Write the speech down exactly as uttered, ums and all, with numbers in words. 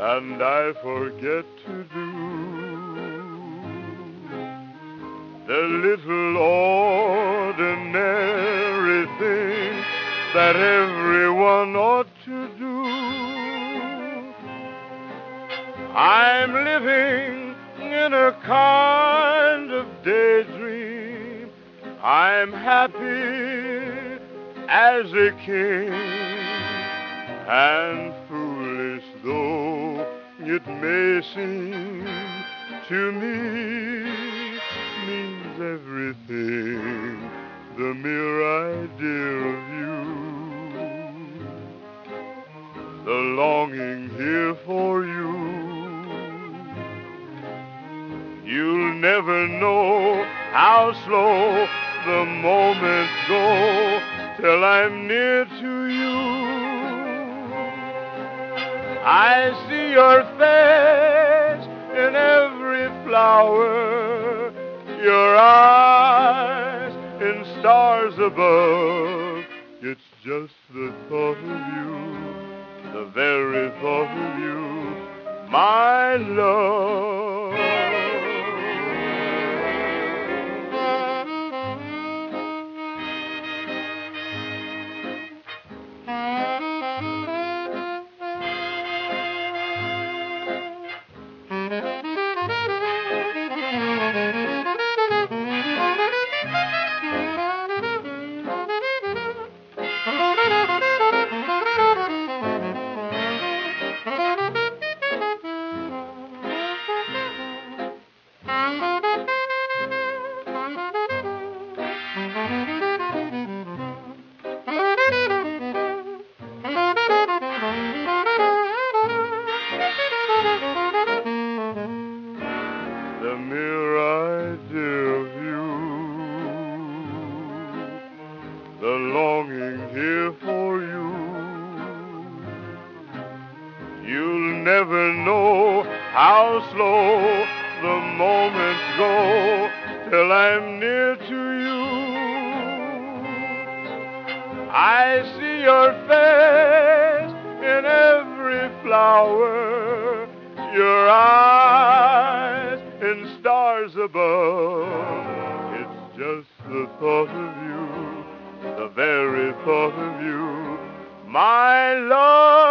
and I forget to do the little ordinary thing that everyone ought to do. I'm living in a kind of daydream. I'm happy as a king, and foolish though it may seem to me, means everything, the mere idea of you, the longing here for you. You'll never know how slow the moments go till I'm near to you. I see your face in every flower, your eyes in stars above. It's just the thought of you, the very thought of you, my love. The mere idea of you, the longing here for you. You'll never know how slow the moments go till I'm near to you. I see your face in every flower, your eyes in stars above. It's just the thought of you, the very thought of you, my love.